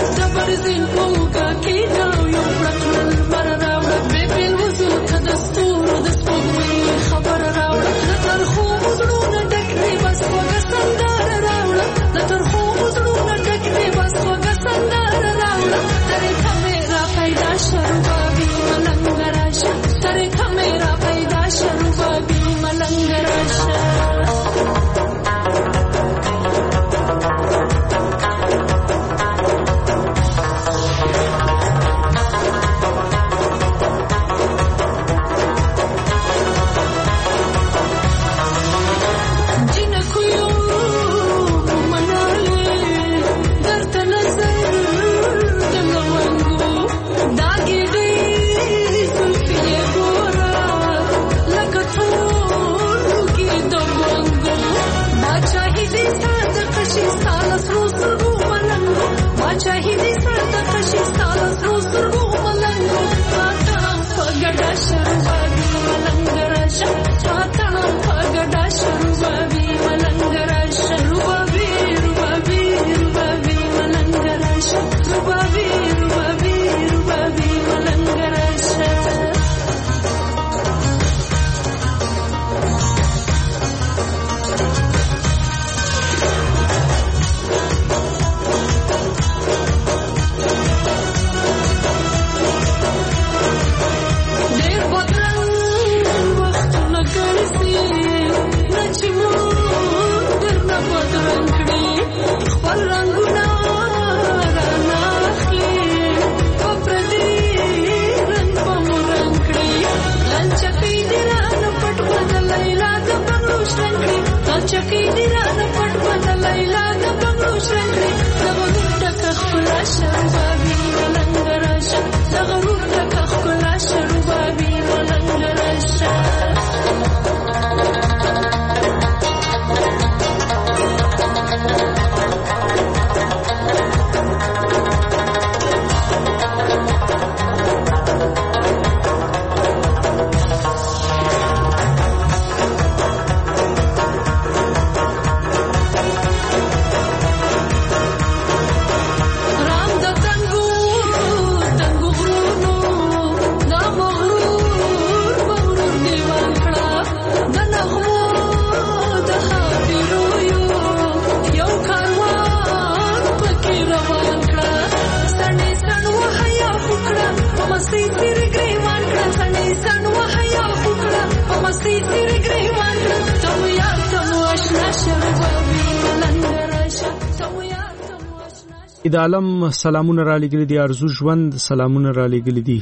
د عالم سلامونه را لګل دي ارزو ژوند سلامونه را لګل دي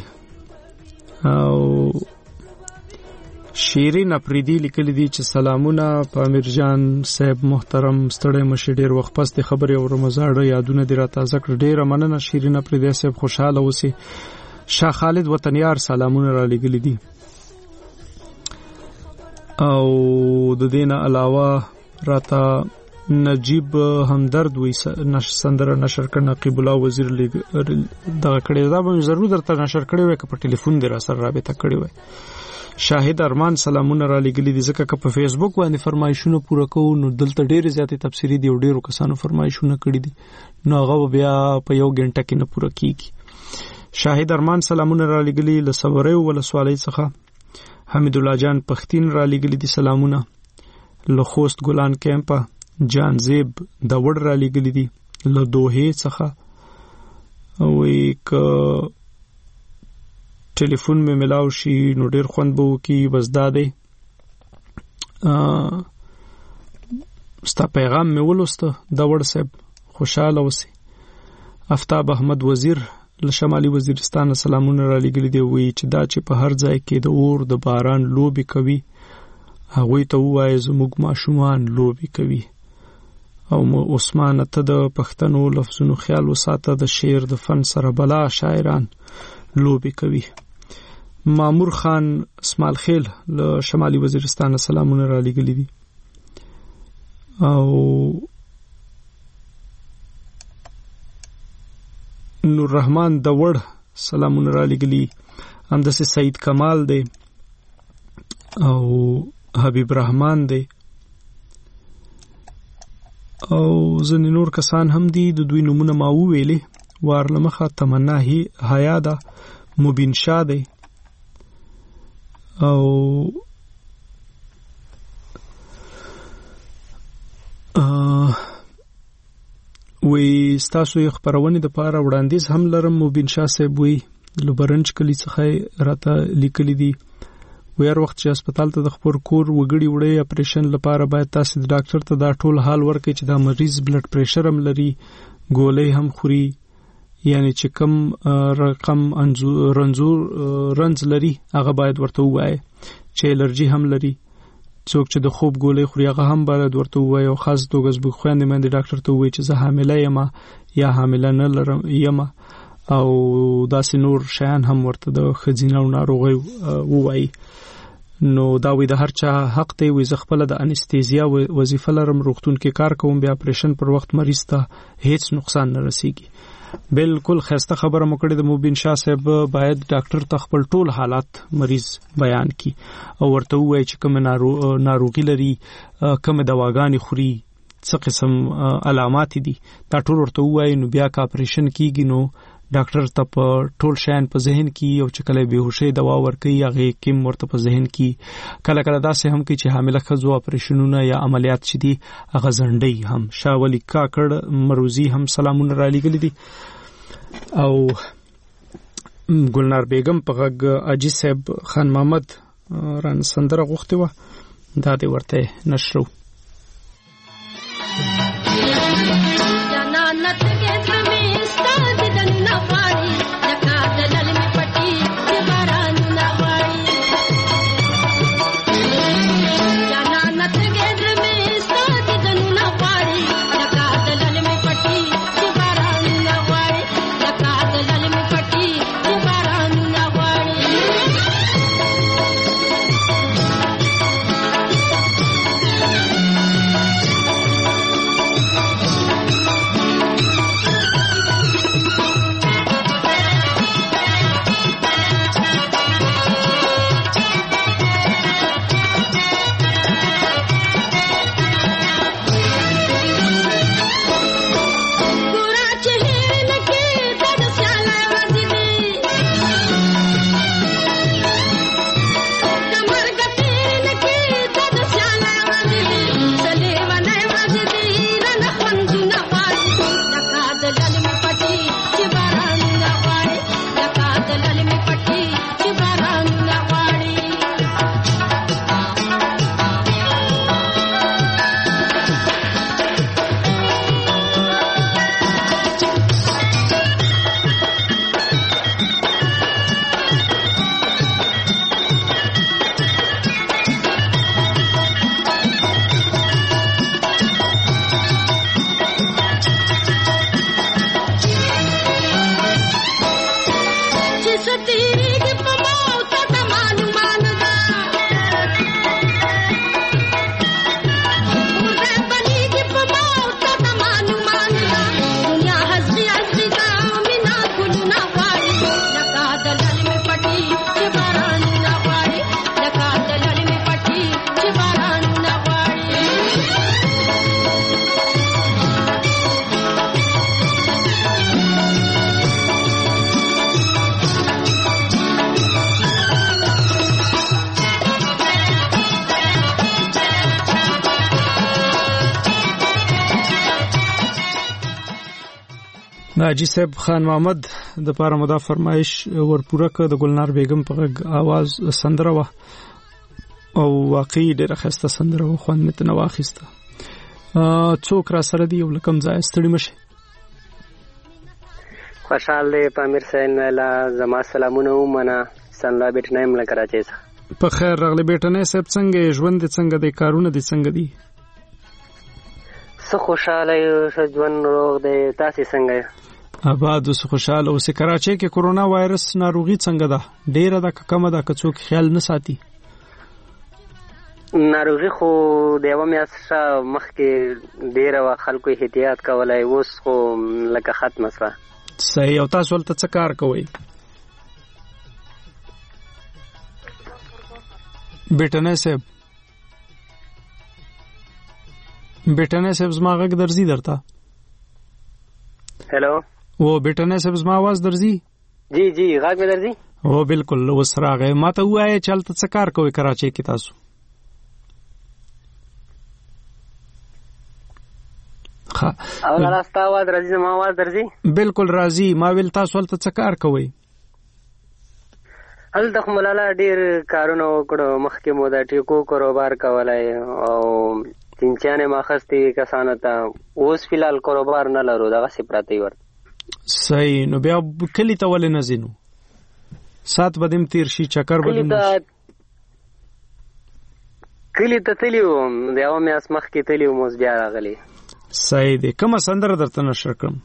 او شیرین اپریدي لیکل دي چې سلامونه پامیر جان صاحب محترم ستړی مشه ډیر وخت پس د خبرې او رمزاړه یادونه دي را تازه کړ ډیر مننه شیرین اپریدي صاحب خوشاله اوسئ شاه خالد وطنیار سلامونه را لګل دي او د دینه علاوه راته نجیب همدرد وی سندره نشر کړه نقیب الله وزیر دغه کړي دا به ضرور درته نشر کړي وي که په ټلیفون در سره رابطه کړي وي شاهد ارمان سلامونه را لګلي دي ځکه که په فیسبوک باندې فرمایشونه پوره کوو نو دلته ډېر زیاتې تفسیری دي او ډېرو کسانو فرمایشونه کړي دي نو هغه بیا په یو غنټه کې نه پوره کیږي شاهد ارمان سلامونه را لګلي لسوره ولسوالۍ څخه حمید الله جان پختین را لګلي دي سلامونه لخوست ګلان کیمپا جانزیب د وړ را لګلي دي له دوه څخه او یک ټلیفون مې ملاو شي نو ډیر خوند به وکي بس داده ستا پیغام مې ولوسته د وړ صاحب خوشاله اوسئ افتاب احمد وزیر له شمالي وزیرستان سلامونه را لګلي دي وی چې دا چې په هر ځای کې د اور د باران لوبي کوي هغه ته وایي زموږ ماشومان لوبي کوي او عثمان ته د پښتنو لفظونو خیال وساته د شعر د فن سره بلا شاعران لوبي کوي مامور خان اسماعیل خیل له شمالي وزیرستان سلامونه را لګلي دي او نور رحمان د وړ سلامونه را لګلي همداسې سعید کمال دی او حبیب رحمان دی او ځینې نور کسان هم دي د دوی نومونه ما وویلې وارلمخه تمنا حیا ده مبین شاه دی او وی ستاسو یو خبرونه د پاره وړاندیز هم لرم مبین شاه صاحب وی لبرنج کلی څخه راته لیکلي دي وير وخت چې هسپتال ته د خپل کور وګړي وړي اپریشن لپاره باید تاسو د ډاکټر ته دا ټول حال ورکړئ چې دا مریض بلډ پریشر هم لري ګولې هم خوري یعنی چې کم رقم رنز لري هغه باید ورته وایي چې الرجی هم لري څوک چې د خوب ګولې خوري هغه هم باید ورته وایي او خاص توګه زبې خويندې مې ډاکټر ته وایي چې زه حامله یم یا حامله نه لرم یم او داسې نور شیان هم ورته د خزینه او ناروغي وایي نو دا وی د هر چا حق دی وي ز خپل د انستیزیا وظیفه لرم روغتون کې کار کوم بیا اپریشن پر وخت مریض ته هیڅ نقصان نه رسیږي بالکل خسته خبره مو کړې د مبین شاه صاحب باید ډاکټر ته خپل ټول حالات مریض بیان کړي او ورته وایي چې کوم ناروغي لري، کوم دواګانې خوري، څه قسم علامات دي، دا ټول ورته وایي. نو بیا کا اپریشن کیږي نو ډاکټر ته په ټول شین په ذهن کې او چې کله بهوشي دوا ورکوي هغه کیم ورته په ذهن کې کله کله داسې هم کوي چې حامله ښځو اپریشنونه یا عملیات چې دي هغه ځنډي هم. شاه ولی کاکړ مروزی هم سلامونه را لېږلي دي او ګلنار بیگم په غږ اجي صاحب خان محمد ران سندره غوښتي و دا دې ورته نشرو. حاجی صاحب خان محمد د پاره مدا فرمایش ورپوره ک د ګلنار بیگم په غږ आवाज سندره و او واقعي ډیره خسته سندره و خوان مت نه واخیسته. څوک را سره دی ولکم ځای ستړي مشه. خوشاله پامیر سین لا زما سلامونه ومنه سنلا بیت نیم له کراچۍ څخه. په خیر راغلی بیٹنه صاحب څنګه ژوند څنګه د کارونه دي څنګه دي؟ څه خوشاله ژوند روغ دی تاسو څنګه؟ آباد اوس خوشاله اوس. کراچۍ کې کورونا وایرس ناروغي څنګه ده؟ ډیره ده که کمه ده که څوک خیال نه ساتي؟ ناروغي خو د یوه میاشت مخکې ډیره وه خلکو احتیاط کولی، اوس خو لکه ختمه شوه. صحیح. او تاسو هلته څه کار کوئ؟ بیٹنه صاحب زما غږ درځي درته؟ هلو او بیٹنه صاحب زما आवाज درځي؟ جی غږ مې درځي؟ او بالکل اوس راغی. ما ته وایي چې هلته څه کار کوئ کراچۍ کې تاسو؟ او لاستا आवाज راځي زما आवाज درځي؟ بالکل راځي. ما ویل تاسو هلته څه کار کوئ؟ هلته خو ملاله ډېر کارونه وکړو، مخکې مو د ټیکو کاروبار کولی او چینچیانې ماخستې کسانو ته، اوس فیلحال کاروبار نه لرو، دغسې پراته یو. صحیح. نو بیا کلي ته ولې نه ځې نو؟ سات به دې تېر شي، چکر به دې کلي ته تللي وم، د یوه میاشت مخکې تللي وم، اوس بیا راغلي. صحیح دی. کومه سندره درته نشر کړم؟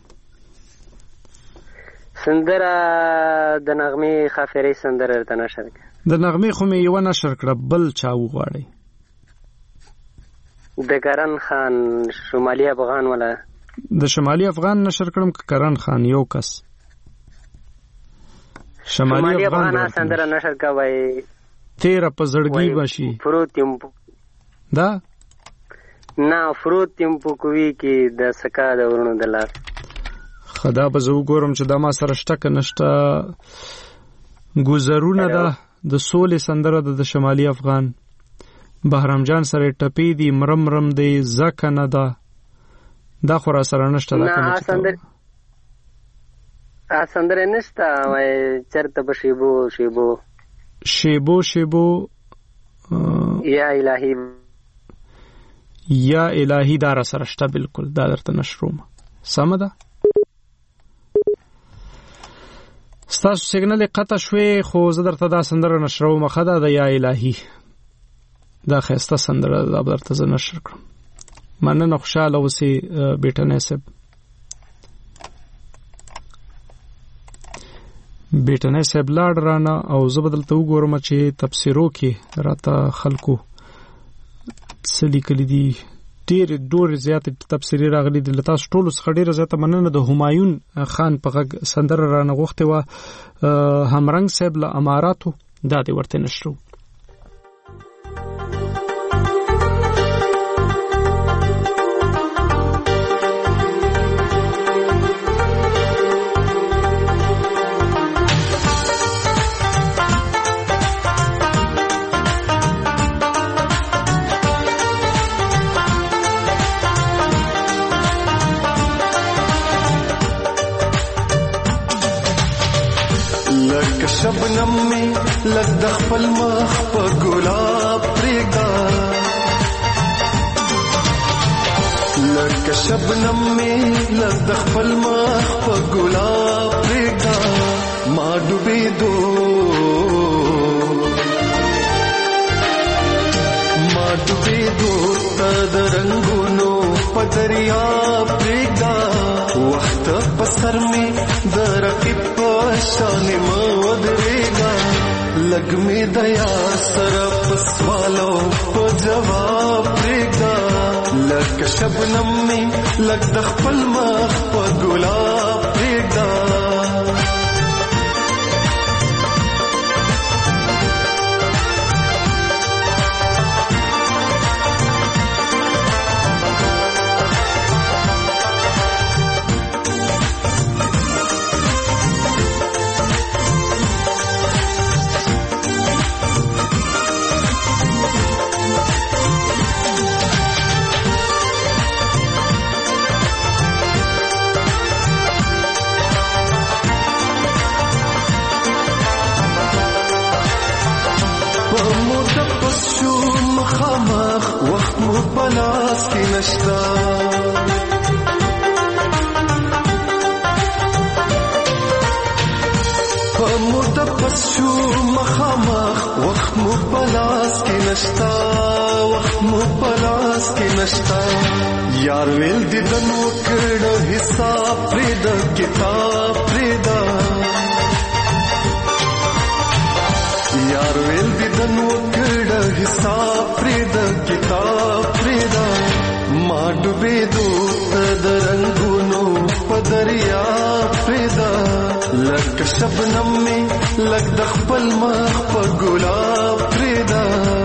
سندره د نغمې خافرې سندره درته نشر کړه. د نغمې خو مې یوه نشر کړه، بل چا وغواړئ؟ د کرن خان شمالي افغان والا د شمالي افغان نشر کړم کرن خان یو کس شمالي افغان سندره نشر کوي تیرا په زړګي باشي فروتیم دا نه فروتیم په کوي کې د سکا د ورونو د لاس خدا به زه وګورم چې دا ما سره شته که نشته. ګوزرونه ده د سولې سندره ده د شمالي افغان. بهرام جان سره ټپې دي مرمرم دی زکه نه ده دا خو را سره نشته. نه سندره نشته وای چرته په شیبو شیبو شیبو شیبو یا الهی یا الهی دا را سره شته بالکل دا درته نشروم سمه ده. ستاسو سیګنل قطع شوی خو زه درته دا سندره نشروم خدا د یا الهی دا خسته سندره دا درته زه نشر کړم. مننه خوشاله اوسې بیٹه نسب بیٹه نسب لاړ رانه او زه بدلته وګورم چې تفسیرو کې راته خلکو څه لیکلي دي. ډېر زیات تفسیری راغلي دي. تاسو ټول څخه ډېر زیات مننه د همایون خان په غږ سندره رانه غوښته و همرنګ صاحب له اماراتو دا دې ورته نشرو. شبنم می لگ د خپل مخ په ګلاب پرېږده لکه شبنم می لگ د خپل مخ په ګلاب پرېږده ما ډوبېدو تا د رنګونو په دریاب پرېږده وخت په سر می د رقیب په شان مه ودرېږه لږ مې د یار سره په سوالو په جواب پرېږده لکه شبنم می لږ د خپل مخ په ګلاب پرېږده وخت مو پلاس کی نشتا متپس شو مخامخ وخت مو پلاس کی نشتا وخت مو پلاس کی نشتا یار ویل دی دن وکړ حساب پرید کتاب پریدا یار ویل دی دن وکړ حساب پرید کتاب پریدا ما ډوبېدو د رنګونو په دریا پریدا لکه شبنم می لږ د خپل مخ په ګلاب پریدا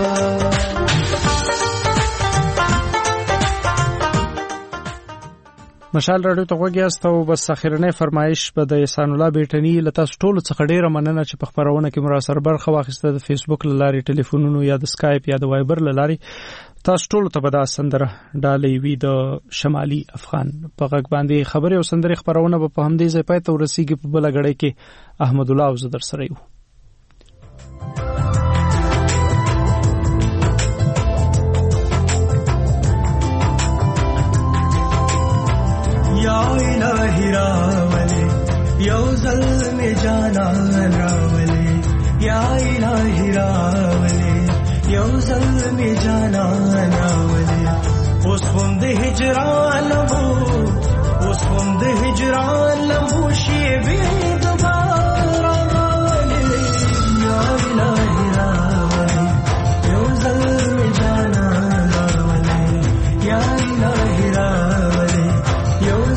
مشال راډیو ته غوږی یاست او بس اخرنۍ فرمایش به د احسان الله بیٹنی له تاسو ټولو څخه ډیره مننه چې په خبرونه کې مرا سره برخه واخیسته د فیسبوک له لارې ټلیفونونو یا د سکایپ یا د وایبر له لارې تاسو ټولو ته به دا سندره ډالۍ وي د شمالي افغان په غږ باندې خبرې او سندرې خبرونه به په همدې ځای پای ته ورسیږي په بله غړۍ کې احمد الله او زه در سره یو یا الہی راولے یو ظلم جانان راولے یا الہی راولے یو ظلم جانان راولے اوس هم د هجران لمبو اوس هم د هجران لمبو شی به دوباره راولے یا الہی راولے یو ظلم جانان راولے یا الہی راولے یو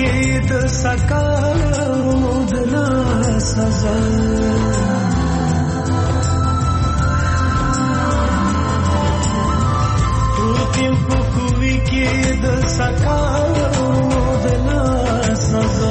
د سکارو د لاس پروتیم په کوي کې د سکارو د لاس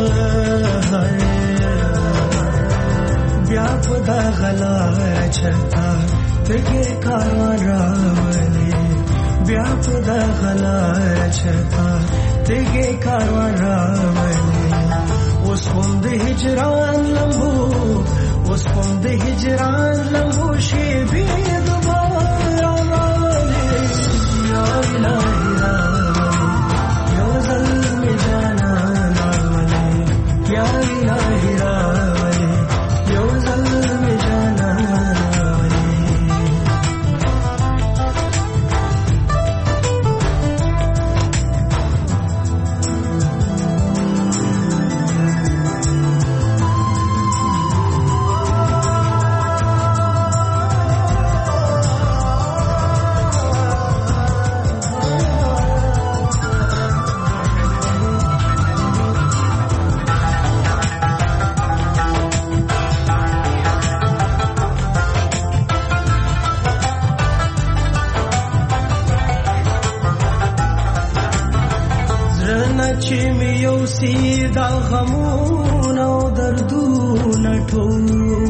بیا په دا غلار چتا تګي کاروان راولي بیا په دا غلار چتا تګي کاروان راولي اوس هم د هجران لمبو اوس هم د هجران لمبو شي بي دوباره راولي یا الهي راولي یو ظلم جانا راولي یا الهي راولي یو ظلم جانا چې مې یو سیدا غمونه او دردونه ټول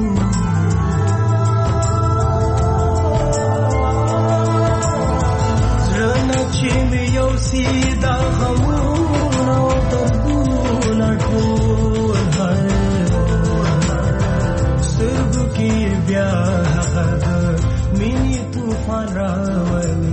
زړه چې مې یو سیدا غمونه او دردونه ټول سترګو کې بیا هغه مینې طوفان راولي